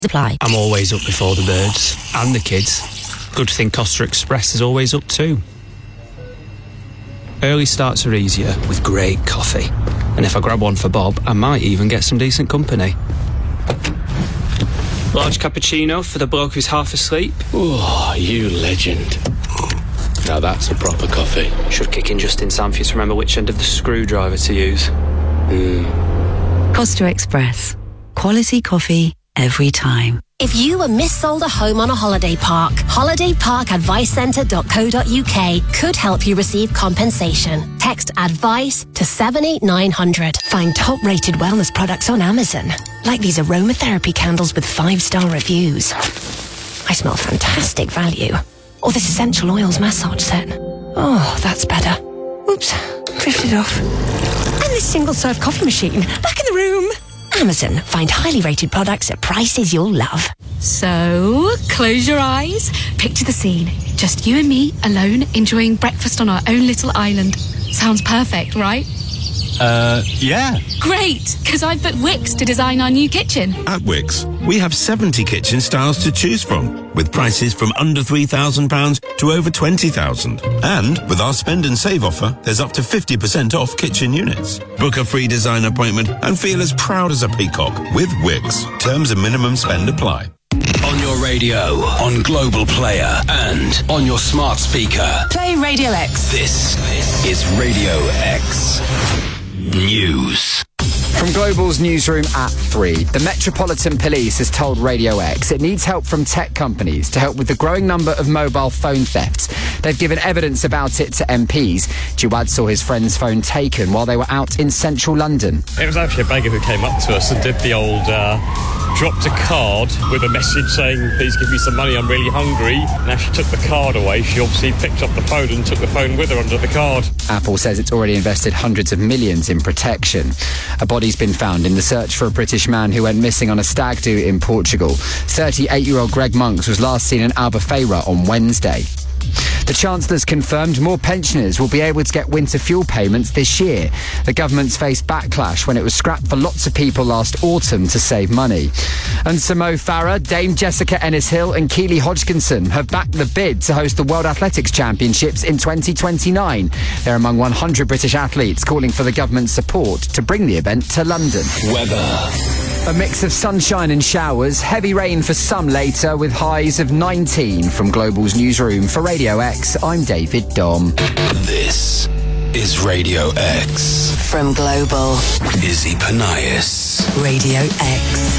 Apply. I'm always up before the birds and the kids. Good thing Costa Express is always up too. Early starts are easier with great coffee. And if I grab one for Bob, I might even get some decent company. Large cappuccino for the bloke who's half asleep. Oh, you legend. Now that's a proper coffee. Should kick in just in time for you to remember which end of the screwdriver to use. Costa Express. Quality coffee every time. If you were missold a home on a holiday park, holidayparkadvicecentre.co.uk could help you receive compensation. Text ADVICE to 78900. Find top-rated wellness products on Amazon, like these aromatherapy candles with 5-star reviews. I smell fantastic value. Or this essential oils massage set. Oh, that's better. Oops, drifted off. And this single-serve coffee machine, back in the room. Amazon. Find highly rated products at prices you'll love. So, close your eyes. Picture the scene. Just you and me, alone, enjoying breakfast on our own little island. Sounds perfect, right? Yeah. Great, because I've booked Wix to design our new kitchen. At Wix, we have 70 kitchen styles to choose from, with prices from under £3,000 to over £20,000. And with our spend and save offer, there's up to 50% off kitchen units. Book a free design appointment and feel as proud as a peacock with Wix. Terms and minimum spend apply. On your radio, on Global Player, and on your smart speaker. Play Radio X. This is Radio X News. From Global's newsroom at 3, the Metropolitan Police has told Radio X it needs help from tech companies to help with the growing number of mobile phone thefts. They've given evidence about it to MPs. Jawad saw his friend's phone taken while they were out in central London. It was actually a beggar who came up to us and did the old dropped a card with a message saying, please give me some money, I'm really hungry. Now she took the card away. She obviously picked up the phone and took the phone with her under the card. Apple says it's already invested hundreds of millions in protection. A body's been found in the search for a British man who went missing on a stag do in Portugal. 38-year-old Greg Monks was last seen in Albufeira on Wednesday. The Chancellor's confirmed more pensioners will be able to get winter fuel payments this year. The government's faced backlash when it was scrapped for lots of people last autumn to save money. And Sir Mo Farah, Dame Jessica Ennis-Hill and Keely Hodgkinson have backed the bid to host the World Athletics Championships in 2029. They're among 100 British athletes calling for the government's support to bring the event to London. Weather. A mix of sunshine and showers, heavy rain for some later with highs of 19. From Global's newsroom for Radio X, I'm David Dom. This is Radio X. From Global. Izzy Panias. Radio X.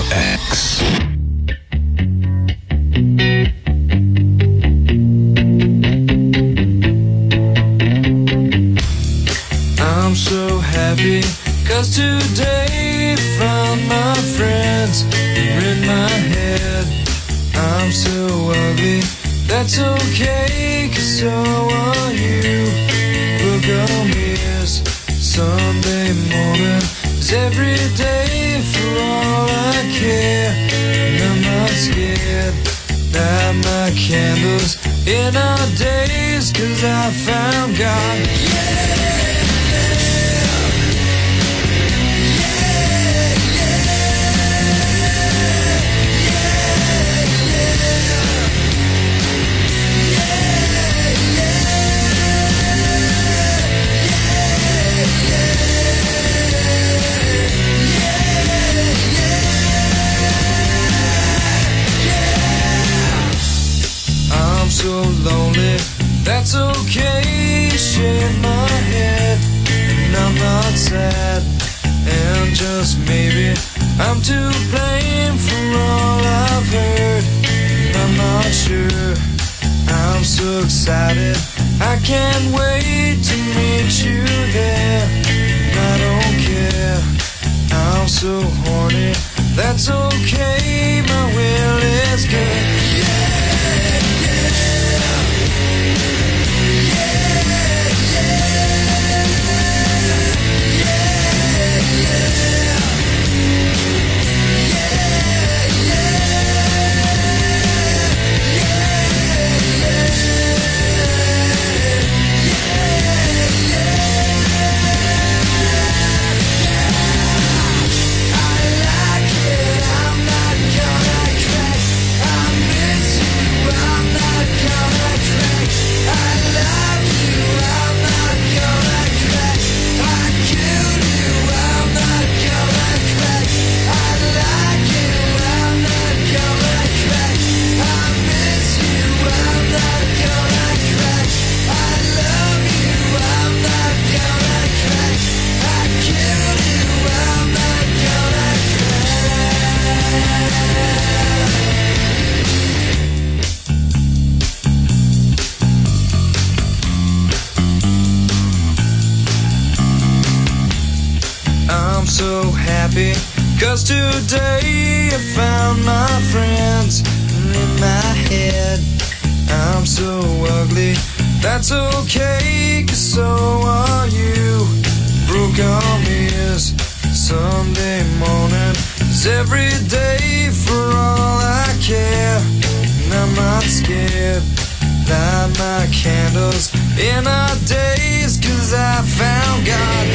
X. I'm so happy, 'cause today found my friends in my head. I'm so ugly, that's okay, 'cause so are you. Look on me, it's Sunday morning, it's every day for all I care. And I'm not scared, light my candles in our days, 'cause I found God. I'm so lonely, that's okay, shake my head, and I'm not sad, and just maybe I'm to blame for all I've heard, and I'm not sure, I'm so excited, I can't wait to meet you there, and I don't care, I'm so horny, that's okay, my will is good. I'm so happy, 'cause today I found my friends in my head. I'm so ugly, that's okay, 'cause so are you. Broke arm is Sunday morning, it's every day for all I care. And I'm not scared, light my candles in our days, 'cause I found God.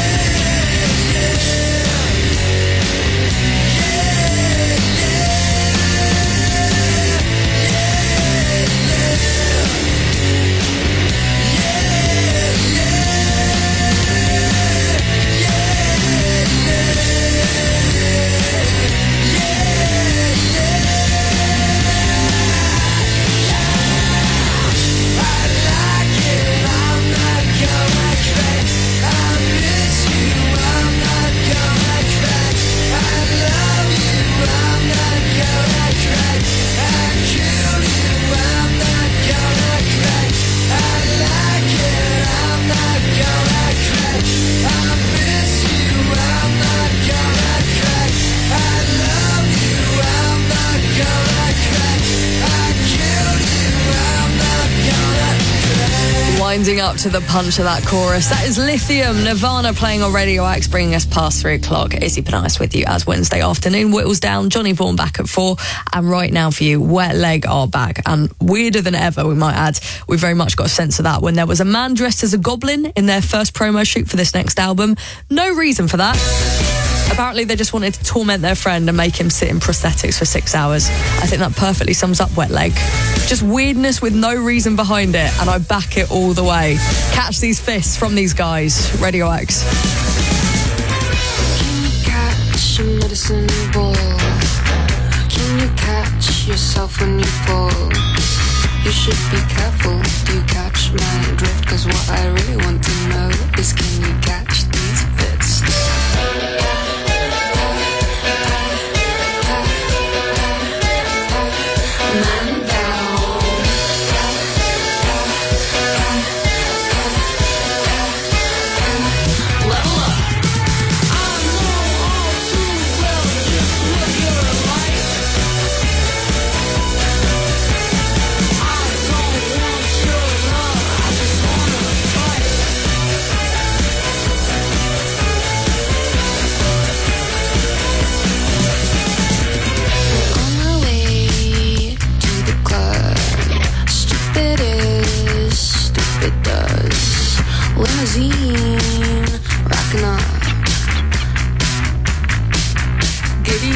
Winding up to the punch of that chorus. That is Lithium, Nirvana playing on Radio X, bringing us past 3 o'clock. Izzy Penice with you as Wednesday afternoon. Whittles down, Johnny Vaughan back at 4. And right now for you, Wet Leg are back. And weirder than ever, we might add. We very much got a sense of that when there was a man dressed as a goblin in their first promo shoot for this next album. No reason for that. Apparently they just wanted to torment their friend and make him sit in prosthetics for 6 hours. I think that perfectly sums up Wet Leg. Just weirdness with no reason behind it, and I back it all the way. Catch these fists from these guys. Radio X. Can you catch a medicine ball? Can you catch yourself when you fall? You should be careful, do you catch my drift? 'Cause what I really want to know is, can you catch these fists?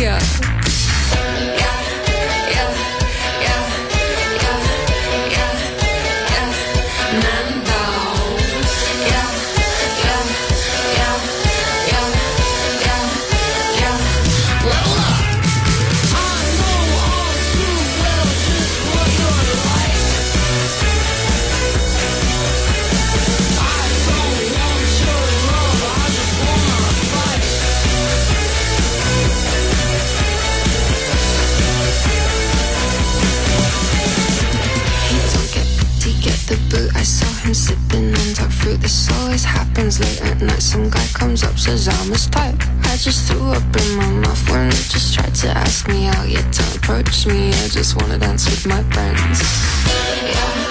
yeah. Sipping on dark fruit, this always happens late at night. Some guy comes up, says I'm his type. I just threw up in my mouth when they just tried to ask me out. Yeah, don't approach me, I just wanna dance with my friends. Yeah.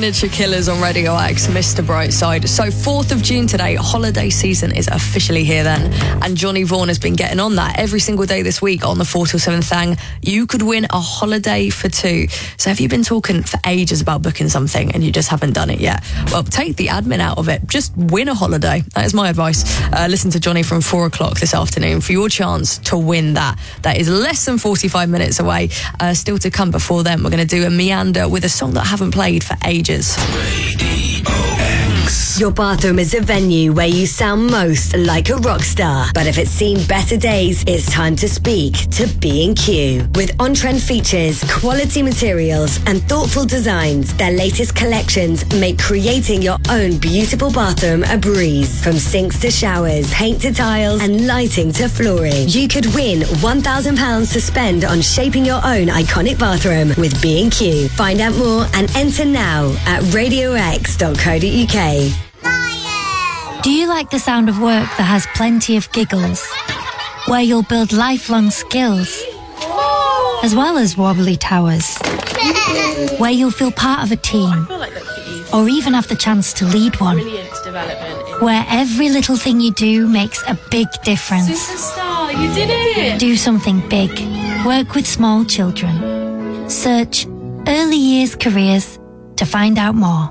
Signature Killers on Radio X, Mr. Brightside. So 4th of June today, holiday season is officially here then. And Johnny Vaughan has been getting on that every single day this week on the 4 till 7 thing. You could win a holiday for two. So have you been talking for ages about booking something and you just haven't done it yet? Well, take the admin out of it. Just win a holiday. That is my advice. Listen to Johnny from 4 o'clock this afternoon for your chance to win that. That is less than 45 minutes away. Still to come before then. We're going to do a meander with a song that I haven't played for ages. Your bathroom is a venue where you sound most like a rock star. But if it's seen better days, it's time to speak to B&Q. With on-trend features, quality materials, and thoughtful designs, their latest collections make creating your own beautiful bathroom a breeze. From sinks to showers, paint to tiles, and lighting to flooring. You could win £1,000 to spend on shaping your own iconic bathroom with B&Q. Find out more and enter now at radiox.co.uk. Do you like the sound of work that has plenty of giggles? Where you'll build lifelong skills, as well as wobbly towers? Where you'll feel part of a team, or even have the chance to lead one? Where every little thing you do makes a big difference. Superstar, you did it! Do something big. Work with small children. Search Early Years Careers to find out more.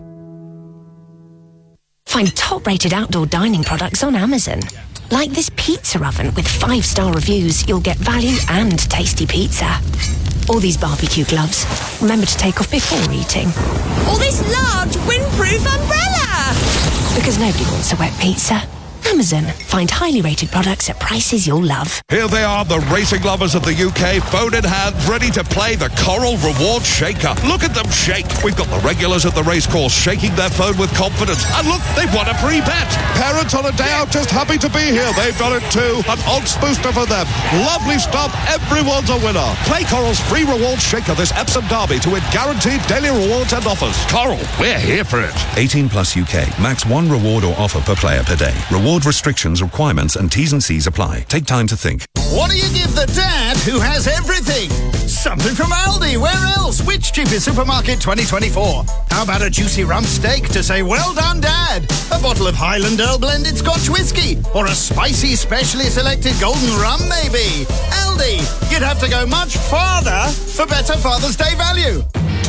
Find top-rated outdoor dining products on Amazon. Like this pizza oven with 5-star reviews, you'll get value and tasty pizza. Or these barbecue gloves. Remember to take off before eating. Or this large windproof umbrella! Because nobody wants a wet pizza. Amazon. Find highly rated products at prices you'll love. Here they are, the racing lovers of the UK, phone in hand, ready to play the Coral Reward Shaker. Look at them shake. We've got the regulars at the racecourse shaking their phone with confidence. And look, they've won a free bet. Parents on a day out just happy to be here. They've done it too. An odds booster for them. Lovely stuff. Everyone's a winner. Play Coral's free reward shaker this Epsom Derby to win guaranteed daily rewards and offers. Coral, we're here for it. 18 plus UK. Max one reward or offer per player per day. Reward restrictions, requirements and T's and C's apply. Take time to think. What do you give the dad who has everything? Something from Aldi. Where else? Which cheapest supermarket 2024? How about a juicy rump steak to say, well done, Dad? A bottle of Highland Earl blended Scotch whiskey? Or a spicy, specially selected golden rum, maybe? Aldi. You'd have to go much farther for better Father's Day value.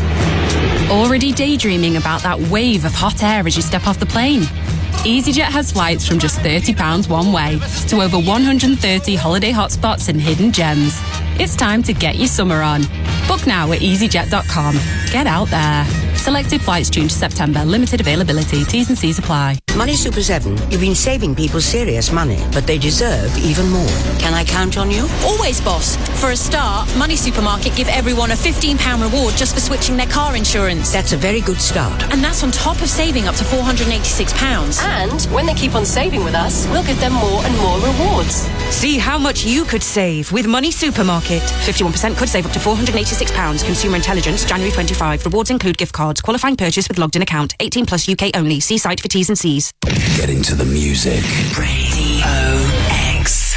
Already daydreaming about that wave of hot air as you step off the plane? EasyJet has flights from just £30 one way to over 130 holiday hotspots and hidden gems. It's time to get your summer on. Book now at easyjet.com. Get out there. Selected flights June to September. Limited availability. T's and C's apply. Money Super 7, you've been saving people serious money, but they deserve even more. Can I count on you? Always, boss. For a start, Money Supermarket give everyone a £15 reward just for switching their car insurance. That's a very good start. And that's on top of saving up to £486. And when they keep on saving with us, we'll give them more and more rewards. See how much you could save with Money Supermarket. 51% could save up to £486. Consumer Intelligence, January 25. Rewards include gift cards. Qualifying purchase with logged in account. 18 plus UK only. See site for T's and C's. Get into the music. Radio X.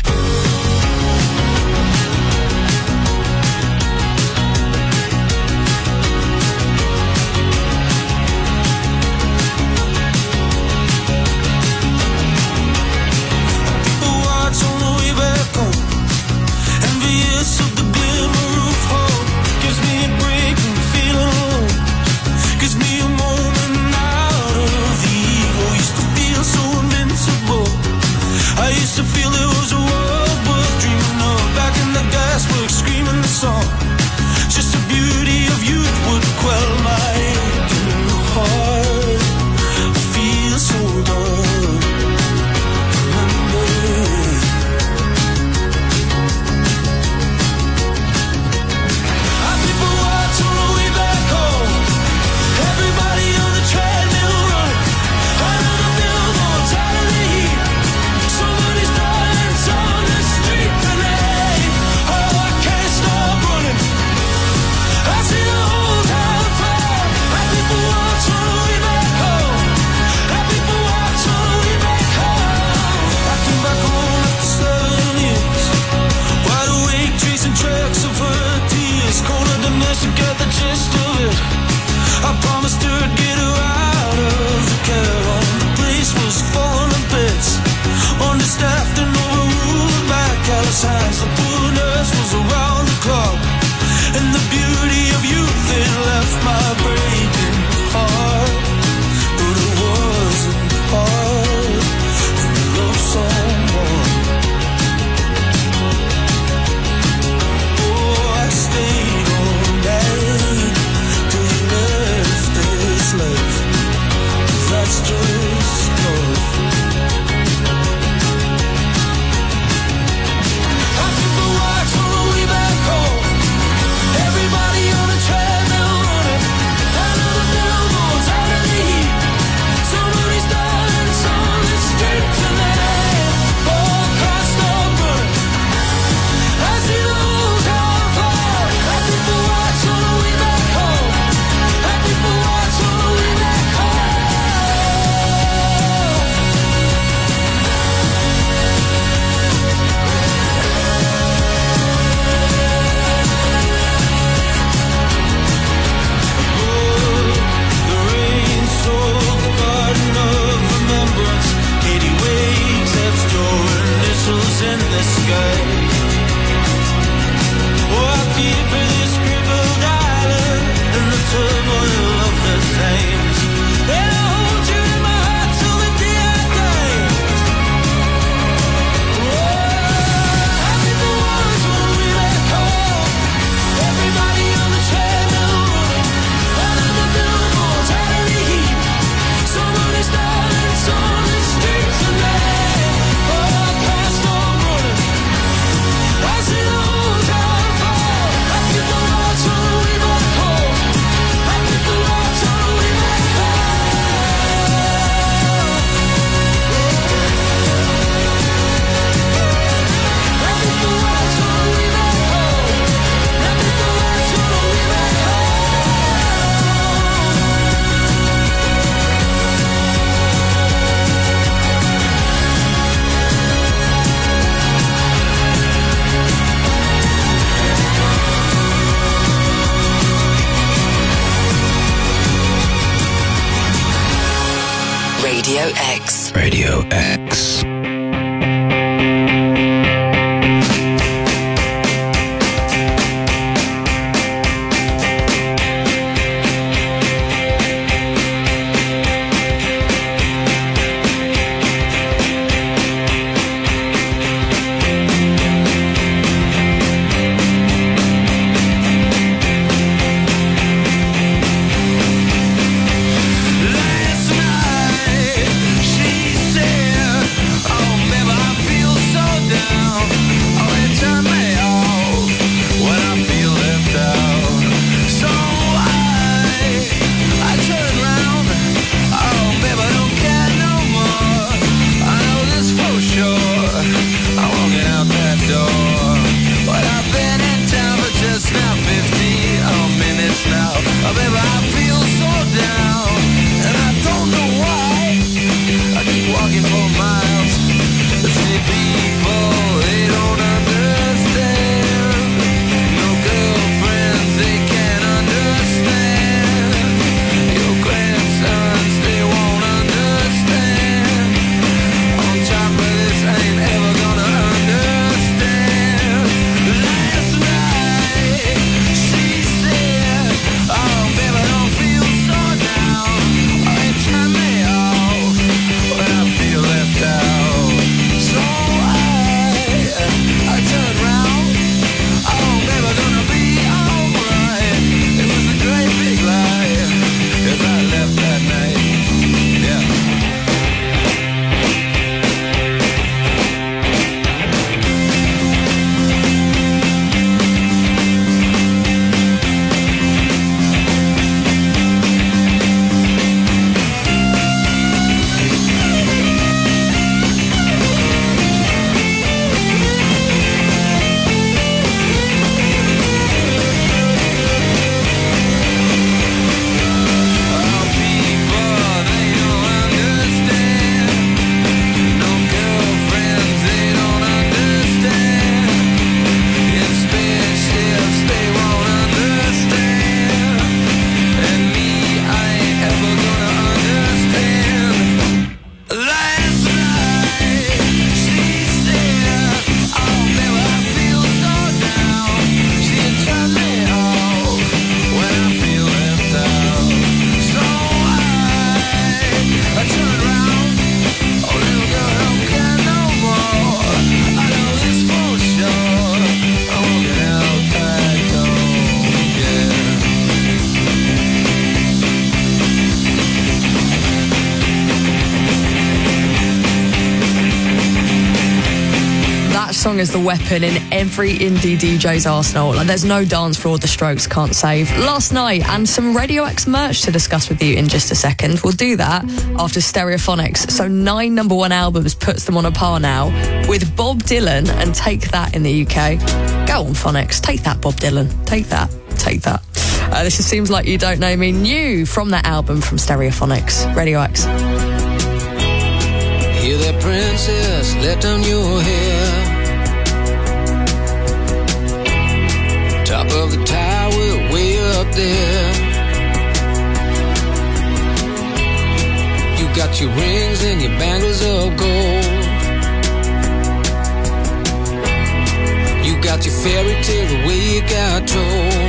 I used to feel times the poorness was around the clock, and the beauty of youth it left my breaking heart. But it wasn't hard when you love someone. Oh, I stayed all night till you left this life. That's just love. Everybody on a treadmill running, under the billboards, out of the heat. Somebody's darling's on the street tonight. Oh, cars stop running. I see the whole town fall. I people watch on the way back home. I people watch on the way back home. In the sky. Oh, I feel for this crippled island and the turmoil of the times. And I hold you in my heart till the day I die. Oh, happy for once when we back home. Everybody on the treadmill running, under the billboards, out of the heat. Somebody's darling's on the street tonight. I see the whole town fall. I keep the lights on the way back home. I keep the lights on the way back home. I keep the lights on the way back home. I keep the lights on the way back Radio X. Radio X. Last night she said, oh, song is the weapon in every indie DJ's arsenal. Like, there's no dance floor the Strokes can't save. Last night, and some Radio X merch to discuss with you in just a second. We'll do that after Stereophonics. So 9 #1 albums puts them on a par now with Bob Dylan and Take That in the UK. Go on, Phonics. Take that, Bob Dylan. Take that. Take that. This just Seems Like You Don't Know Me, new from that album from Stereophonics. Radio X. Hear that, princess, let down your hair. Top of the tower, way up there. You got your rings and your bangles of gold. You got your fairy tale the way you got told.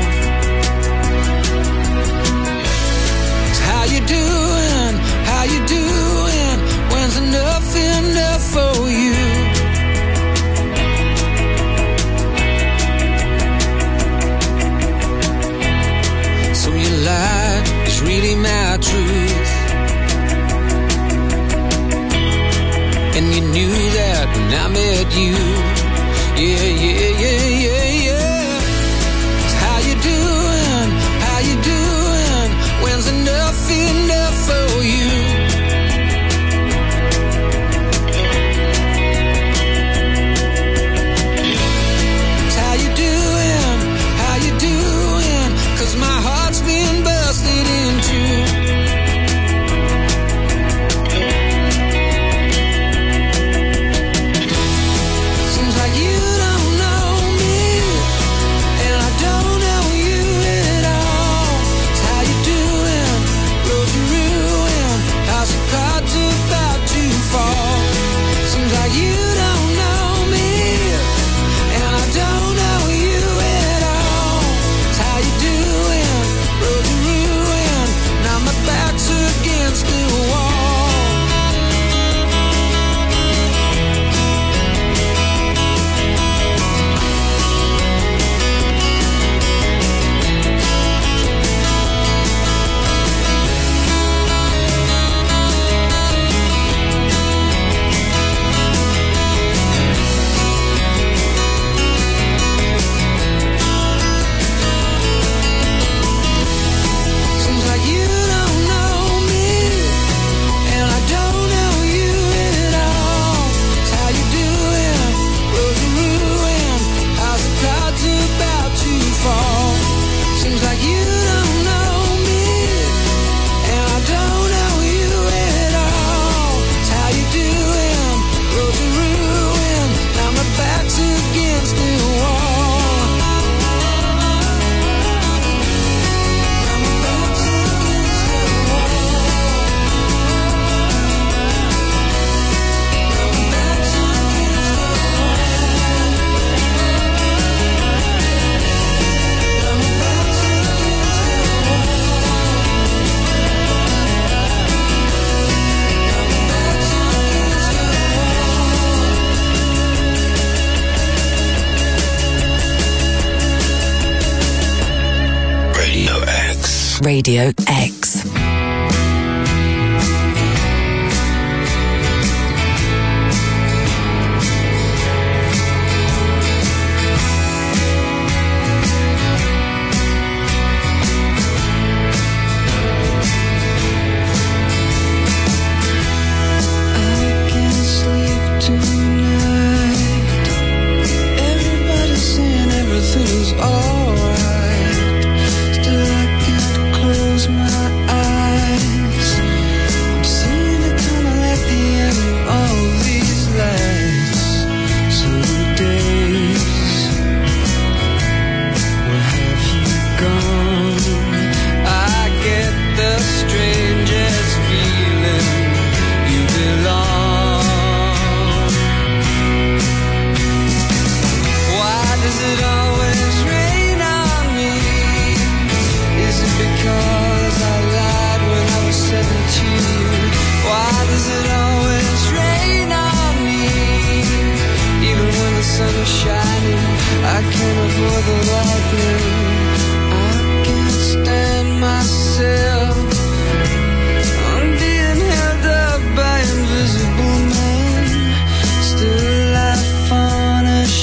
How you doing? How you doing? When's enough for you? So your life is really my truth, and you knew that when I met you. Yeah, yeah, yeah, yeah, yeah. How you doing? How you doing? When's enough for you? How you doing? How you doing? 'Cause my heart's been busted in two. Seems like you don't know me, and I don't know you at all. How you doing? Road to ruin, house of cards about to fall. Seems like you don't know me, and I don't know you at all. How you doing? Road to ruin, now my back's against the wall. Seems like you don't know me, and I don't know you at all. How you doing? Road to ruin, house of cards about to fall. Seems like you don't know me, and I don't know you at all. How you doing? Road to ruin, now my back's against the wall. Radio X. Radio X. Everybody's saying everything's alright. Still I can't close my eyes. I'm seeing the tunnel at the end of all these lights. So days, where have you gone? I get the strangest feeling you belong. Why does it always rain on me? Is it because I lied when I was 17? Why does it always rain on me? Even when the sun is shining, I can't avoid the lightning. I can't stand myself. I'm being held up by invisible men. Still I punish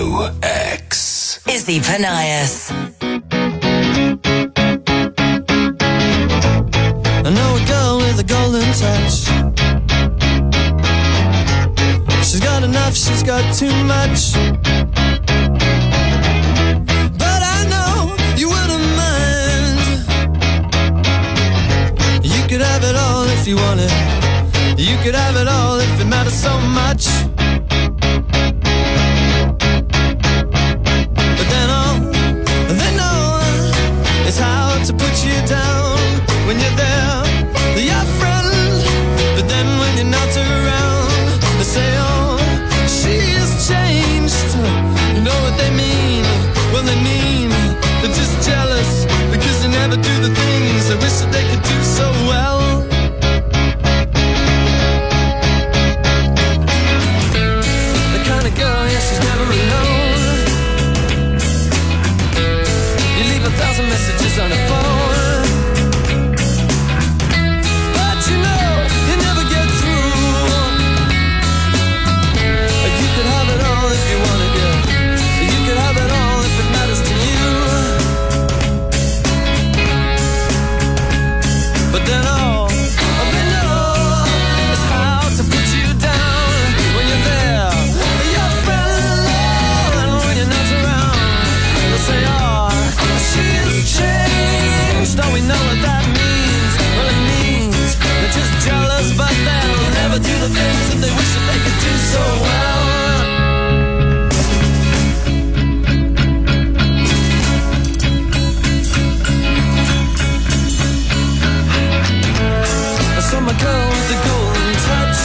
Radio X. Izzy Panias. I know a girl with a golden touch. She's got enough, she's got too much. But I know you wouldn't mind. You could have it all if you wanted. You could have it all if it matters so much. But then all is how to put you down when you're there, your friend. But then when you're not around, they say, oh, she has changed. You know what they mean? Well, they mean they're just jealous because they never do the things they wish that they could do so well. The kind of girl, yeah, she's never alone. You leave 1,000 messages on her phone. Don't we know what that means? Well, it means they're just jealous, but they'll never do the things that they wish that they could do so well. I saw my girl with the golden touch.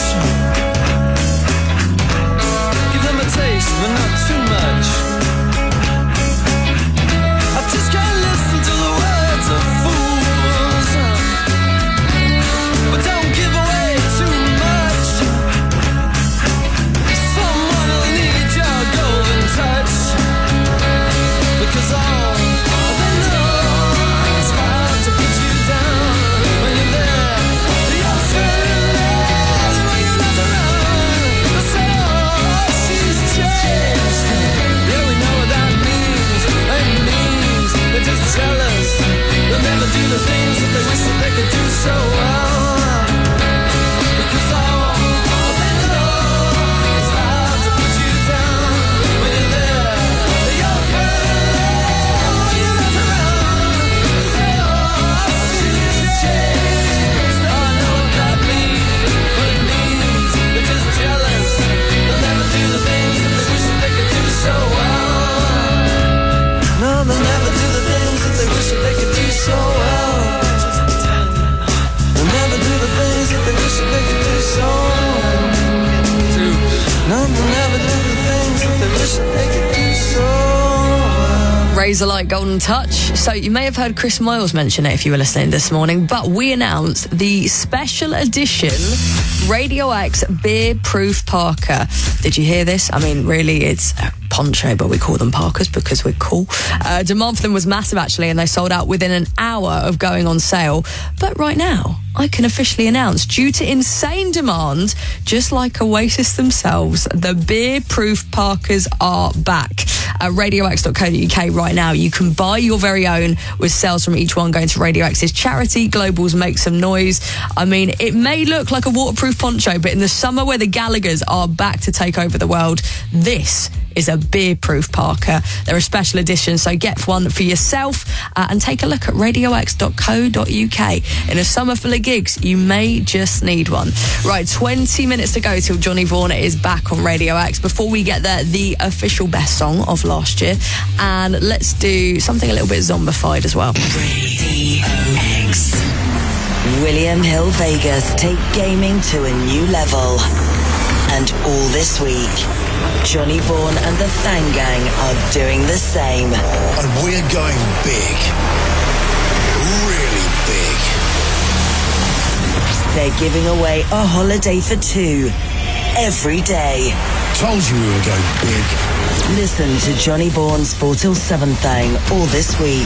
Give them a taste, but not too much. I just can't listen to the words of fools, but don't give away too much. Someone will need your golden touch, because all they know is how to put you down when you're there. Your friend, when you're not around, they say, oh, she's changed. Yeah, we know what that means. It means they're just jealous. They'll never do the things that they wish that they could do so well. Because all they know is how to put you down when you're there. Your friend, when you're not around, they say, oh, she's changed. Oh, I know what that means. What it means, they're just jealous. They'll never do the things that they wish that they could do so well. No, they'll never do the things that they wish that they could do so well. They'll never do the things that they wish that they could do so well. No, they'll never do the things that they wish that they could do so well. Razorlight Golden Touch. So you may have heard Chris Miles mention it if you were listening this morning, but we announced the special edition Radio X Beer Proof Parker. Did you hear this? I mean, really, it's a poncho, but we call them Parkers because we're cool. Demand for them was massive, actually, and they sold out within an hour of going on sale. But right now, I can officially announce, due to insane demand, just like Oasis themselves, the Beer Proof Parkers are back. At radiox.co.uk right now, you can buy your very own with sales from each one going to Radio X's charity, Globals Make Some Noise. I mean, it may look like a waterproof poncho, but in the summer where the Gallaghers are back to take over the world, this is a beer-proof parka. They're a special edition, so get one for yourself and take a look at radiox.co.uk. In a summer full of gigs, you may just need one. Right, 20 minutes to go till Johnny Vaughan is back on Radio X. Before we get there, the official best song of last year. And let's do something a little bit zombified as well. Radio X. William Hill Vegas take gaming to a new level. And all this week, Johnny Vaughan and the Thang Gang are doing the same. And we're going big. Really big. They're giving away a holiday for two every day. Told you we were going big. Listen to Johnny Vaughan's 4 till 7 Thang all this week.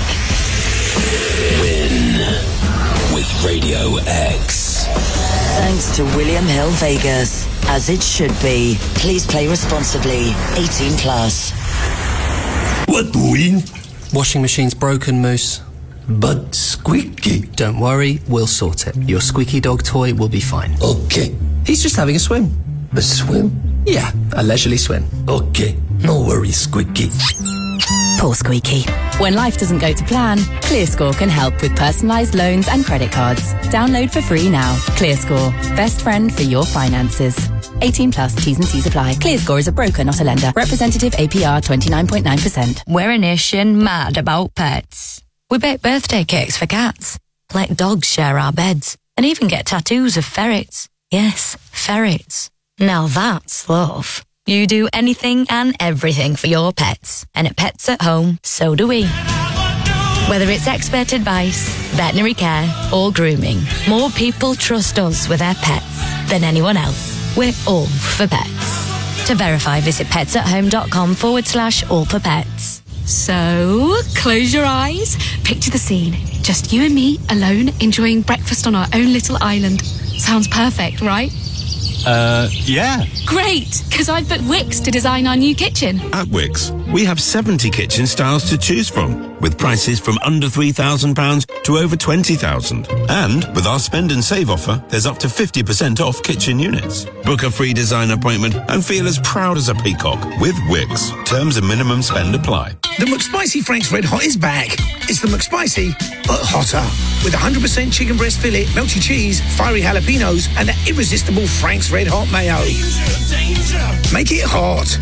Win with Radio X. Thanks to William Hill Vegas. As it should be. Please play responsibly. 18 plus. What doing? Washing machine's broken, Moose. But Squeaky. Don't worry, we'll sort it. Your squeaky dog toy will be fine. Okay. He's just having a swim. A swim? Yeah, a leisurely swim. Okay. No worries, Squeaky. Poor Squeaky. When life doesn't go to plan, ClearScore can help with personalised loans and credit cards. Download for free now. ClearScore. Best friend for your finances. 18 plus, T's and C's apply. ClearScore is a broker, not a lender. Representative APR 29.9%. We're a nation mad about pets. We bake birthday cakes for cats, let dogs share our beds, and even get tattoos of ferrets. Yes, ferrets. Now that's love. You do anything and everything for your pets. And at Pets at Home, so do we. Whether it's expert advice, veterinary care, or grooming, more people trust us with their pets than anyone else. We're all for pets. To verify, visit petsathome.com/all for pets. So, close your eyes. Picture the scene. Just you and me, alone, enjoying breakfast on our own little island. Sounds perfect, right? Yeah. Great, because I've booked Wix to design our new kitchen. At Wix, we have 70 kitchen styles to choose from, with prices from under £3,000 to over £20,000. And with our spend and save offer, there's up to 50% off kitchen units. Book a free design appointment and feel as proud as a peacock with Wix. Terms and minimum spend apply. The McSpicy Frank's Red Hot is back. It's the McSpicy, but hotter. With 100% chicken breast fillet, melty cheese, fiery jalapenos, and that irresistible Frank's Red Hot mayo. Make it hot.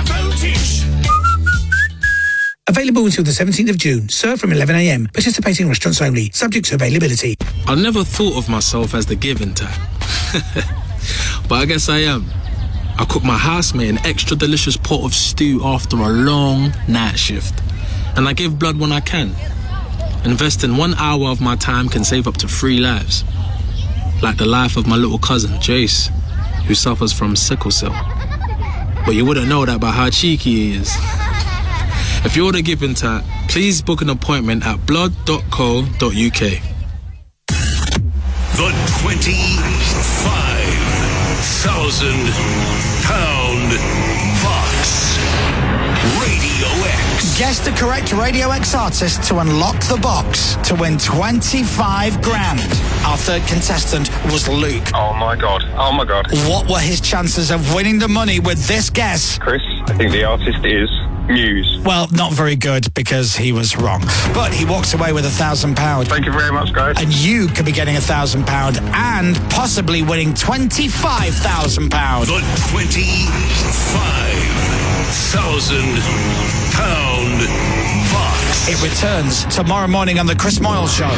Available until the 17th of June. Served from 11 a.m. Participating restaurants only. Subject to availability. I never thought of myself as the giving type. But I guess I am. I cook my housemate an extra delicious pot of stew after a long night shift. And I give blood when I can. Investing 1 hour of my time can save up to 3 lives. Like the life of my little cousin, Jace, who suffers from sickle cell. But you wouldn't know that by how cheeky he is. If you're the giving type, please book an appointment at blood.co.uk. The £25,000 box. Radio X. Guess the correct Radio X artist to unlock the box to win 25 grand. Our third contestant was Luke. Oh my god. What were his chances of winning the money with this guess? Chris, I think the artist is Muse. Well, not very good because he was wrong. But he walks away with £1,000. Thank you very much, guys. And you could be getting £1,000 and possibly winning £25,000. The £25,000 box. It returns tomorrow morning on The Chris Moyle Show.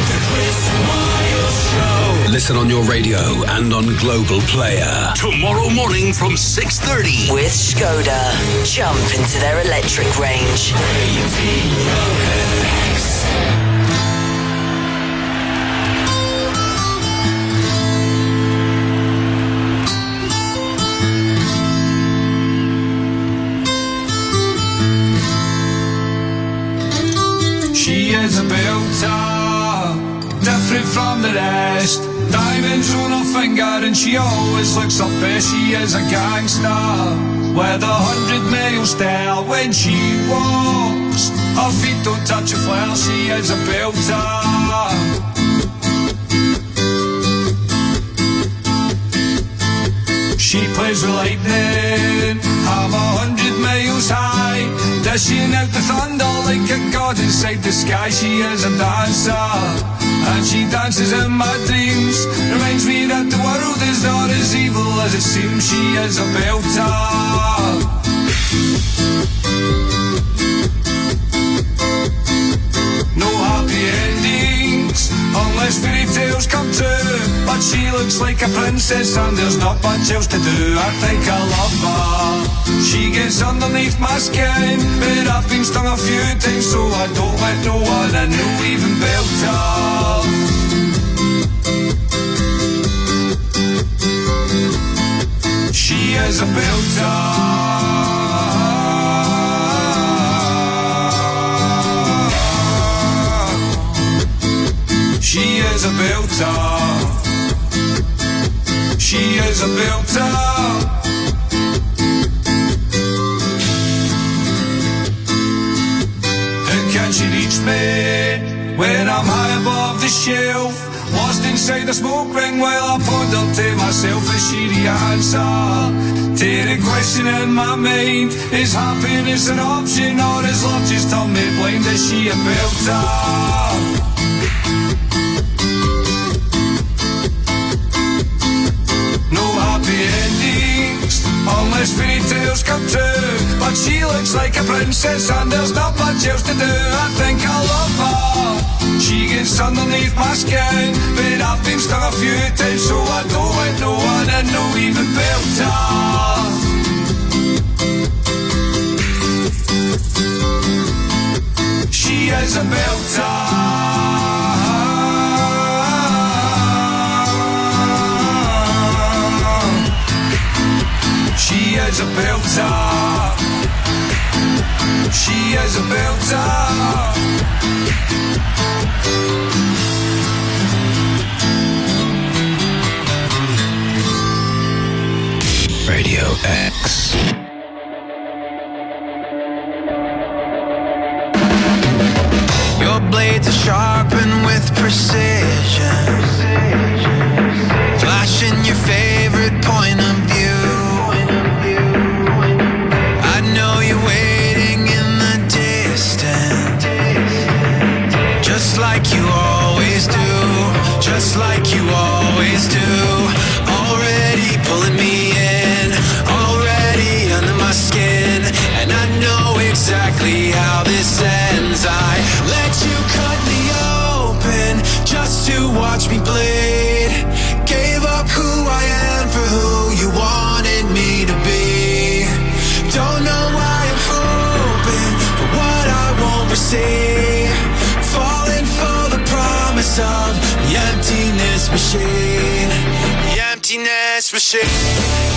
Listen on your radio and on Global Player. Tomorrow morning from 6:30. With Skoda. Jump into their electric range. She is a belter, different from the rest. Diamonds on her finger and she always looks her best. She is a gangster with 100 mile stare when she walks. Her feet don't touch a floor. She is a belter. She plays with lightning, I'm 100 miles high. Dishing out the thunder like a god inside the sky. She is a dancer, and she dances in my dreams. Reminds me that the world is not as evil as it seems. She is a belter. No happy endings, unless fairy tales come true. But she looks like a princess and there's not much else to do. I think I love her. She gets underneath my skin, but I've been stung a few times, so I don't let no one I know even belt her. She is a belter. She is a belter. She is a belter. me when I'm high above the shelf, lost inside the smoke ring while I ponder to myself is she the answer to the question in my mind. Is happiness an option or is love just turned me blind? Is she a belter? Unless fairy tales come true, but she looks like a princess and there's not much else to do. I think I love her, she gets underneath my skin, but I've been stung a few times, so I don't want no one and no even belter. She is a belter. She is a belter. She is a belter. Radio X. Your blades are sharpened with precision, flashing your favorite point of view. Just like you always do, just like you always do. Already pulling me in, already under my skin, and I know exactly how this ends. I let you cut me open just to watch me bleed. Gave up who I am for who you wanted me to be. Don't know why I'm hoping for what I won't receive. Falling for the promise of the emptiness machine. The emptiness machine.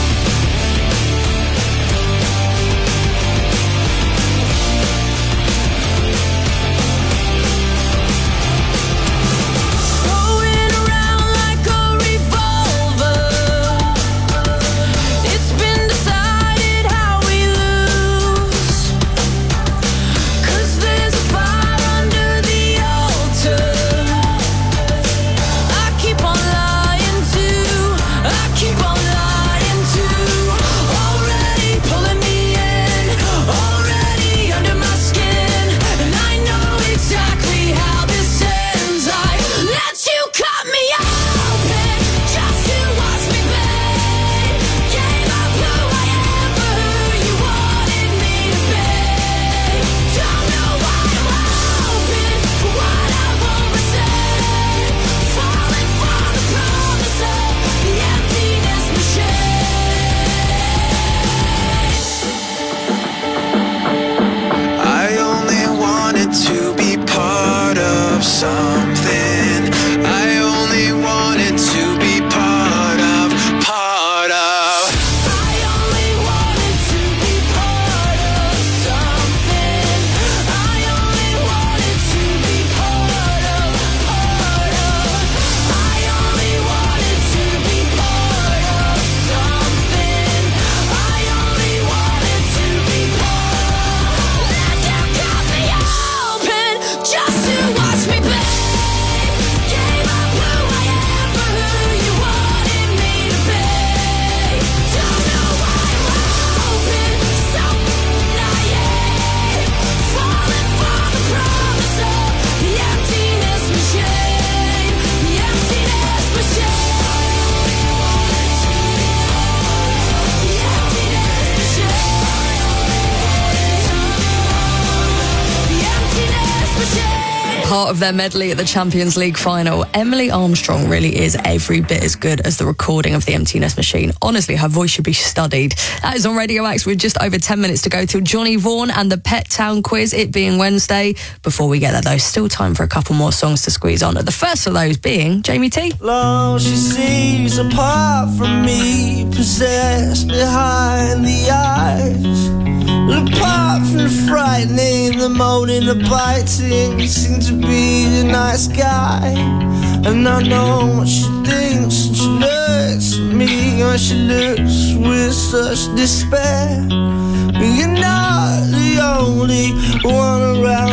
Part of their medley at the Champions League final, Emily Armstrong really is every bit as good as the recording of The Emptiness Machine. Honestly, her voice should be studied. That is on Radio X with just over 10 minutes to go till Johnny Vaughan and the Pet Town quiz, it being Wednesday. Before we get there, though, still time for a couple more songs to squeeze on. The first of those being Jamie T. Long she sees apart from me, possessed behind the eyes. Apart from the frightening, the moaning, the biting, seem to be the nice guy. And I know what she thinks, and she looks at me, and she looks with such despair. You're not the only one around here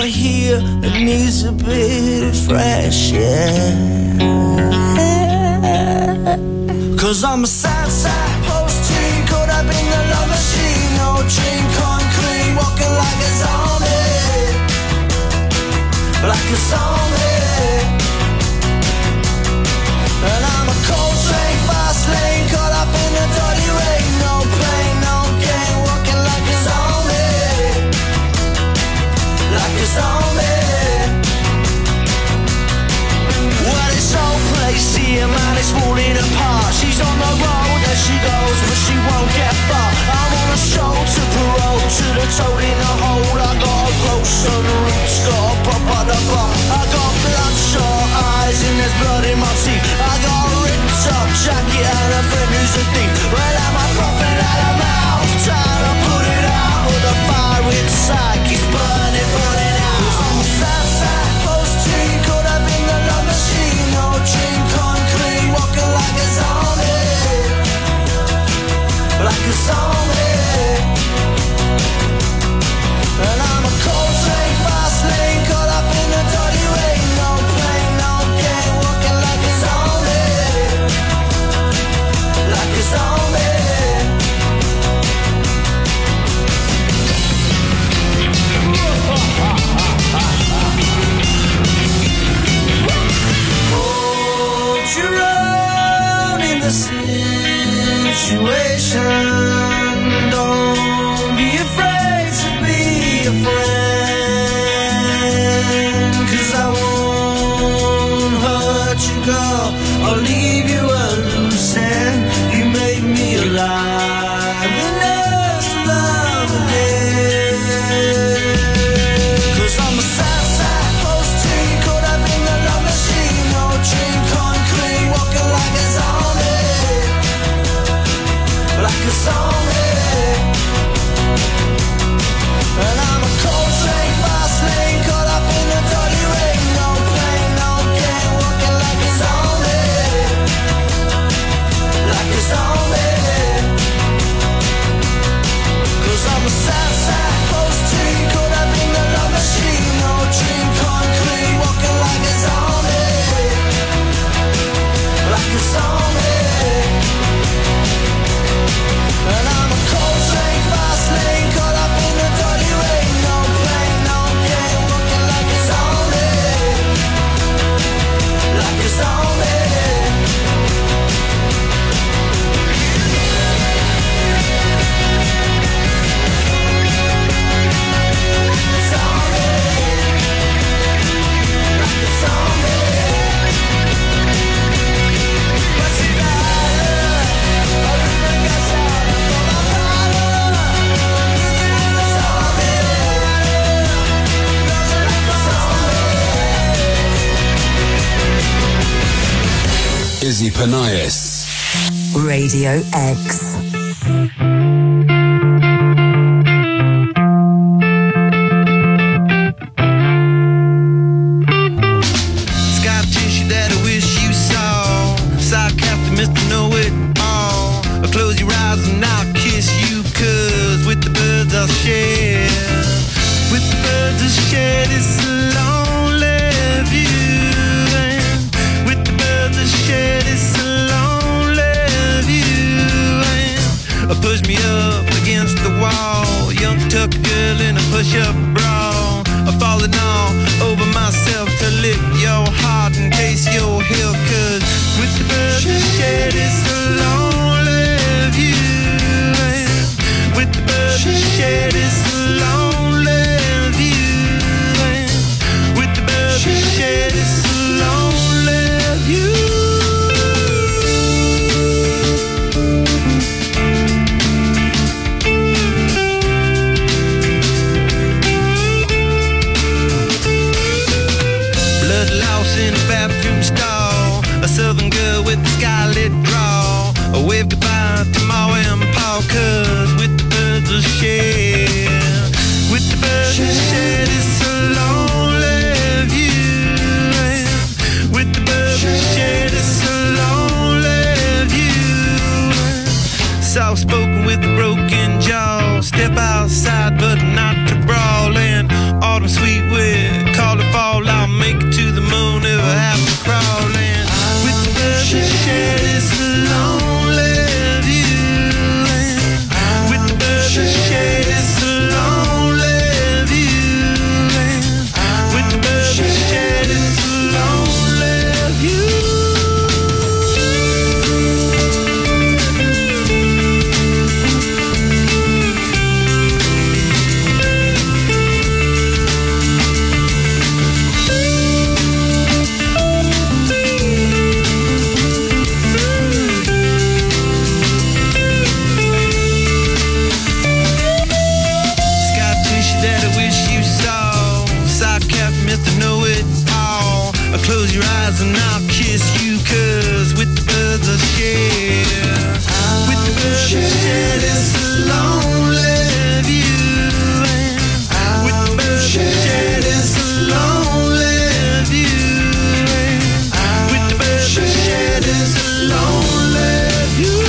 beer that needs a bit of fresh air. 'Cause I'm a sad post-teen, caught up in the love machine. No dream come clean, walking like a zombie, like a zombie. And I'm a cold train, fast lane, caught up in the dirty rain. No pain, no gain, walking like a zombie, like a zombie. Well, this whole place here, man, it's falling apart. She's on the road as she goes, but she won't get far. I'm on a show to parole, to the toad in the hole. I gotta grow some roots, gotta pop out the bar. I got bloodshot eyes and there's blood in my teeth. I got a ripped up jacket and a friend who's a thief. Well, am I popping out of mouth, trying to put it out, but the fire inside keeps burning, burning out. 'Cause I'm a sad post-teen, caught up in the love machine. No dream come clean, walking like a zombie, like a zombie. And I'm a cold train, fast lane, caught up in the dirty rain. No pain, no gain, walking like a zombie, like a zombie. Hold your own in the situation. Don't be afraid to be a friend. 'Cause I won't hurt you, girl. I'll leave you a loose end. You made me alive enough to love again. 'Cause I'm a sad post-teen, caught up in the love machine. No dream come clean, walking like a zombie, like a zombie. And I'm a cold train, fast lane, caught up in the dirty rain. No pain, no gain, walking like a zombie, like a zombie. 'Cause I'm a sad post-teen, caught up in the love machine. No dream come clean, walking like a zombie, like a zombie. And I'm a cold train, fast lane, caught up in the dirty rain. No pain, no gain, walking like a zombie, like a zombie. Izzy Panias. Radio X. Scar tissue that I wish you saw. Sarcastic Mr. Know-It-All. I'll close your eyes and I'll kiss you, 'cause with the birds I'll share. With the birds I'll share this lonely view. And with the birds I'll share this lonely view. And push me up against the wall. Young tuck girl in a push-up bra. I'm falling all over myself to lick your heart and taste your heel. 'Cause with the birds I share this lonely view. And with the birds I share this lonely view. And with the birds I share this lonely view. Blood loss in a bathroom stall. A southern girl with a scarlet draw. A wave goodbye to Ma and Pa, 'cause with the birds I share. With the birds I share this lonely view. And with the birds I share this lonely view. Soft spoken with a broken jaw. Step outside but not to brawl. fall and autumn sweet wind. Call it fall, I'll make it to the moon if I have to crawl in. With the birds that shed it's a lonely view. And with the birds that shed it's a lonely view. And with the birds that shed it's a lonely view. Close your eyes and I'll kiss you, 'cause with the birds I share, with the birds I share, it's a lonely view. And with the birds I share, it's a lonely view. And with the birds I share, it's a lonely view.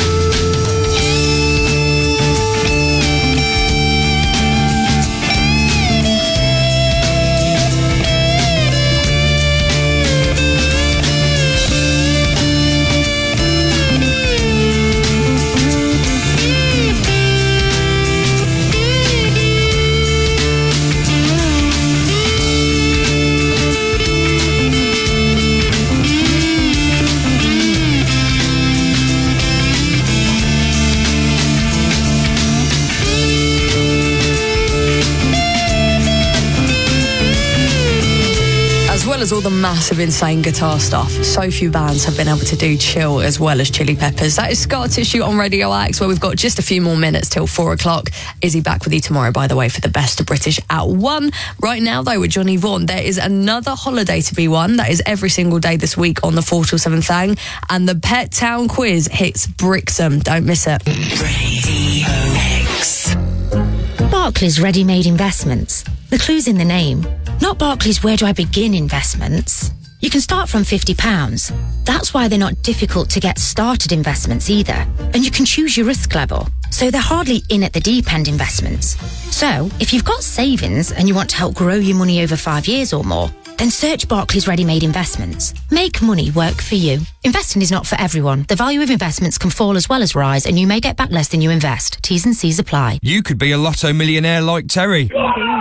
As all the massive, insane guitar stuff, so few bands have been able to do chill as well as Chili Peppers. That is Scar Tissue on Radio X, where we've got just a few more minutes till 4 o'clock. Izzy back with you tomorrow, by the way, for the best of British at 1. Right now, though, with Johnny Vaughan, there is another holiday to be won. That is every single day this week on the 4 till 7 thing. And the Pet Town quiz hits Brixham. Don't miss it. Radio X. Barclays Ready-Made Investments. The clue's in the name. Not Barclays Where Do I Begin investments. You can start from £50. That's why they're not difficult to get started investments either. And you can choose your risk level. So they're hardly in at the deep end investments. So if you've got savings and you want to help grow your money over 5 years or more, then search Barclays Ready-Made Investments. Make money work for you. Investing is not for everyone. The value of investments can fall as well as rise, and you may get back less than you invest. T's and C's apply. You could be a lotto millionaire like Terry.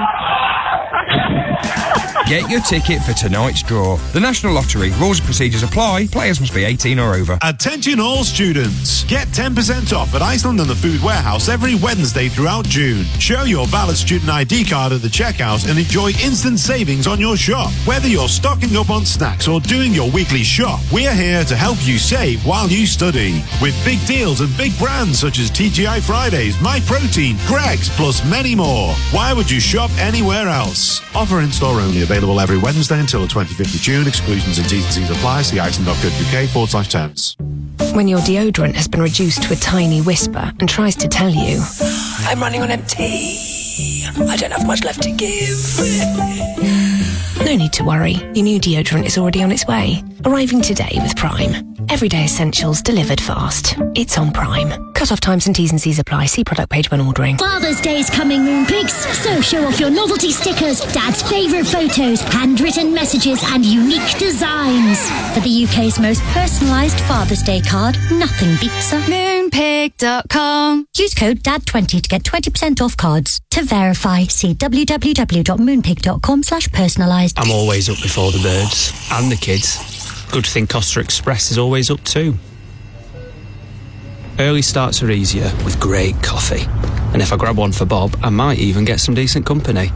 Get your ticket for tonight's draw. The National Lottery. Rules and procedures apply. Players must be 18 or over. Attention all students. Get 10% off at Iceland and the Food Warehouse every Wednesday throughout June. Show your valid student ID card at the checkout and enjoy instant savings on your shop. Whether you're stocking up on snacks or doing your weekly shop, we're here to help you save while you study. With big deals and big brands such as TGI Fridays, My Protein, Greggs, plus many more. Why would you shop anywhere else? Offer in store only. Available every Wednesday until the 25th of June. Exclusions and T's and C's apply. See iceland.co.uk/terms. When your deodorant has been reduced to a tiny whisper and tries to tell you, I'm running on empty, I don't have much left to give. No need to worry. Your new deodorant is already on its way. Arriving today with Prime. Everyday essentials delivered fast. It's on Prime. Cut-off times and T's and C's apply. See product page when ordering. Father's Day's coming, Moonpigs. So show off your novelty stickers, Dad's favourite photos, handwritten messages and unique designs. For the UK's most personalised Father's Day card, nothing beats a Moonpig.com. Use code DAD20 to get 20% off cards. To verify, see www.moonpig.com/personalised. I'm always up before the birds and the kids. Good thing Costa Express is always up too. Early starts are easier with great coffee. And if I grab one for Bob, I might even get some decent company.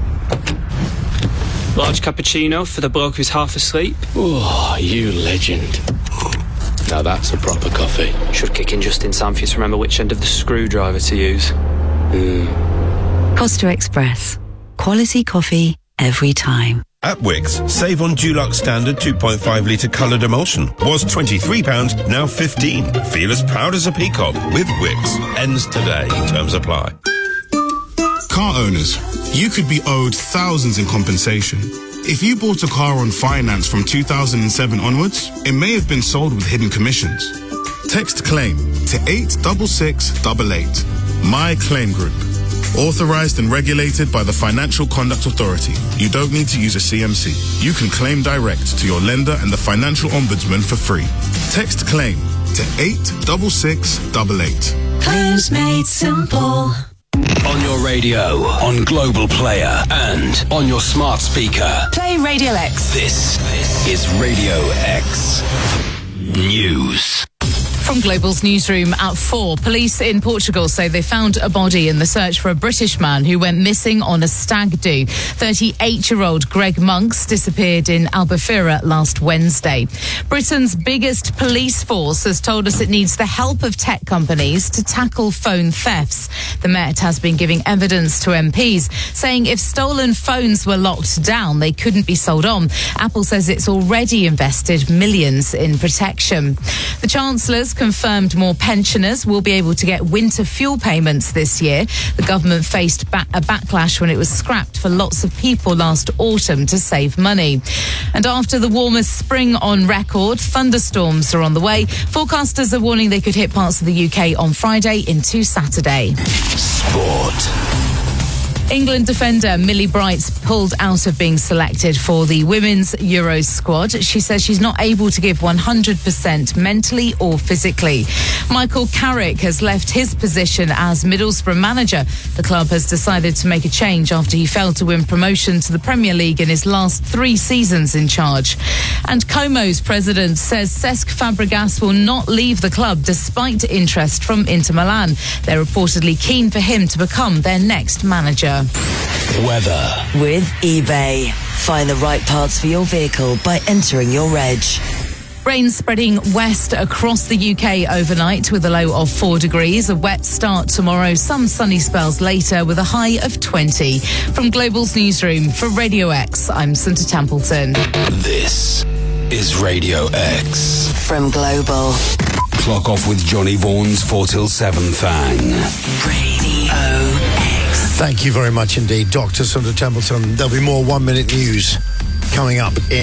Large cappuccino for the bloke who's half asleep. Oh, you legend. Now that's a proper coffee. Should kick in just in time for you to remember which end of the screwdriver to use. Costa Express. Quality coffee every time. At Wickes, save on Dulux Standard 2.5 litre coloured emulsion. Was £23, now £15. Feel as proud as a peacock with Wickes. Ends today. Terms apply. Car owners, you could be owed thousands in compensation. If you bought a car on finance from 2007 onwards, it may have been sold with hidden commissions. Text CLAIM to 86688. My Claim Group. Authorized and regulated by the Financial Conduct Authority. You don't need to use a CMC. You can claim direct to your lender and the Financial Ombudsman for free. Text CLAIM to 86688. Claims made simple. On your radio, on Global Player, and on your smart speaker. Play Radio X. This is Radio X News. From Global's newsroom at 4, police in Portugal say they found a body in the search for a British man who went missing on a stag do. 38-year-old Greg Monks disappeared in Albufeira last Wednesday. Britain's biggest police force has told us it needs the help of tech companies to tackle phone thefts. The Met has been giving evidence to MPs, saying if stolen phones were locked down, they couldn't be sold on. Apple says it's already invested millions in protection. The Chancellor's confirmed more pensioners will be able to get winter fuel payments this year. The government faced a backlash when it was scrapped for lots of people last autumn to save money. And after the warmest spring on record, thunderstorms are on the way. Forecasters are warning they could hit parts of the UK on Friday into Saturday. Sport. England defender Millie Bright pulled out of being selected for the Women's Euros squad. She says she's not able to give 100% mentally or physically. Michael Carrick has left his position as Middlesbrough manager. The club has decided to make a change after he failed to win promotion to the Premier League in his last 3 seasons in charge. And Como's president says Cesc Fabregas will not leave the club despite interest from Inter Milan. They're reportedly keen for him to become their next manager. Weather. With eBay. Find the right parts for your vehicle by entering your reg. Rain spreading west across the UK overnight with a low of 4 degrees. A wet start tomorrow, some sunny spells later with a high of 20. From Global's newsroom for Radio X, I'm Santa Templeton. This is Radio X. From Global. Clock off with Johnny Vaughan's 4 till 7 thang. Radio X. Thank you very much indeed, Dr. Sundar Templeton. There'll be more 1 minute news coming up in